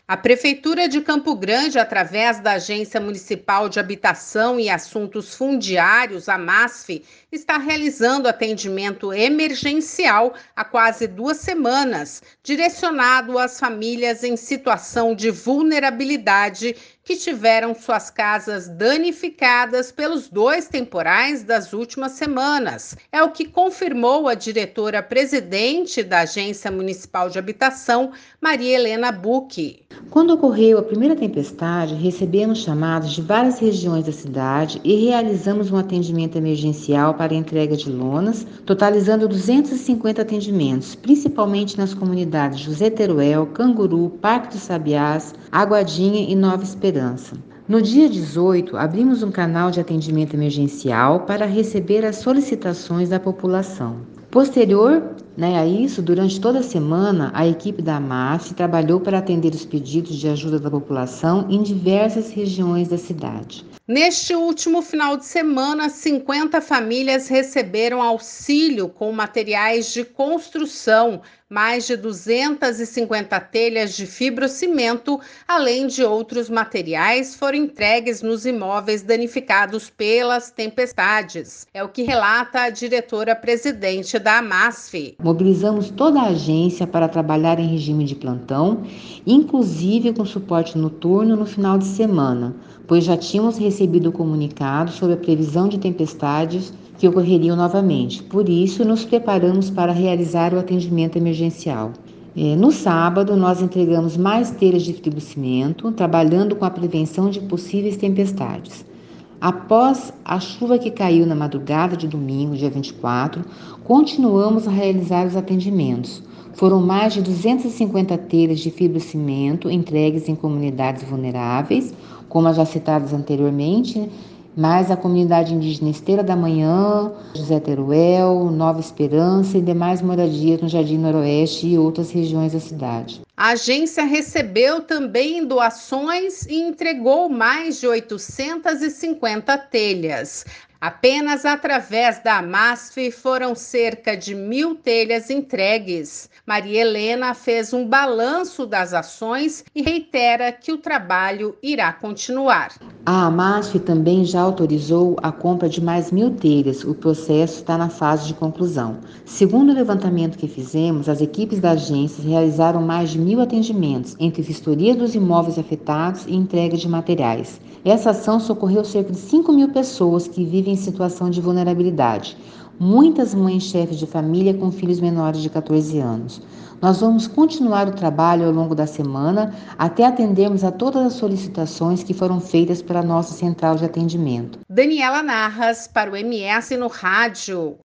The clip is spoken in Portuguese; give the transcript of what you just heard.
A Prefeitura de Campo Grande, através da Agência Municipal de Habitação e Assuntos Fundiários, a MASF, está realizando atendimento emergencial há quase 2 semanas, direcionado às famílias em situação de vulnerabilidade que tiveram suas casas danificadas pelos 2 temporais das últimas semanas. É o que confirmou a diretora-presidente da Agência Municipal de Habitação, Maria Helena Bucchi. Quando ocorreu a primeira tempestade, recebemos chamados de várias regiões da cidade e realizamos um atendimento emergencial para a entrega de lonas, totalizando 250 atendimentos, principalmente nas comunidades José Teruel, Canguru, Parque dos Sabiás, Aguadinha e Nova Esperança. No dia 18, abrimos um canal de atendimento emergencial para receber as solicitações da população. Posterior a isso, durante toda a semana, a equipe da MASF trabalhou para atender os pedidos de ajuda da população em diversas regiões da cidade. Neste último final de semana, 50 famílias receberam auxílio com materiais de construção, mais de 250 telhas de fibrocimento, além de outros materiais, foram entregues nos imóveis danificados pelas tempestades. É o que relata a diretora-presidente da AMASF. Mobilizamos toda a agência para trabalhar em regime de plantão, inclusive com suporte noturno no final de semana, pois já tínhamos recebido o comunicado sobre a previsão de tempestades que ocorreriam novamente. Por isso, nos preparamos para realizar o atendimento emergencial. No sábado, nós entregamos mais telhas de fibrocimento, trabalhando com a prevenção de possíveis tempestades. Após a chuva que caiu na madrugada de domingo, dia 24, continuamos a realizar os atendimentos. Foram mais de 250 telhas de fibrocimento entregues em comunidades vulneráveis, como as já citadas anteriormente, mais a comunidade indígena Esteira da Manhã, José Teruel, Nova Esperança e demais moradias no Jardim Noroeste e outras regiões da cidade. A agência recebeu também doações e entregou mais de 850 telhas. Apenas através da AMASF foram cerca de 1.000 telhas entregues. Maria Helena fez um balanço das ações e reitera que o trabalho irá continuar. A AMASF também já autorizou a compra de mais 1.000 telhas. O processo está na fase de conclusão. Segundo o levantamento que fizemos, as equipes da agência realizaram mais de 1.000 atendimentos, entre vistoria dos imóveis afetados e entrega de materiais. Essa ação socorreu cerca de 5.000 pessoas que vivem em situação de vulnerabilidade. Muitas mães chefes de família com filhos menores de 14 anos. Nós vamos continuar o trabalho ao longo da semana até atendermos a todas as solicitações que foram feitas pela nossa central de atendimento. Daniela Narras para o MS no Rádio.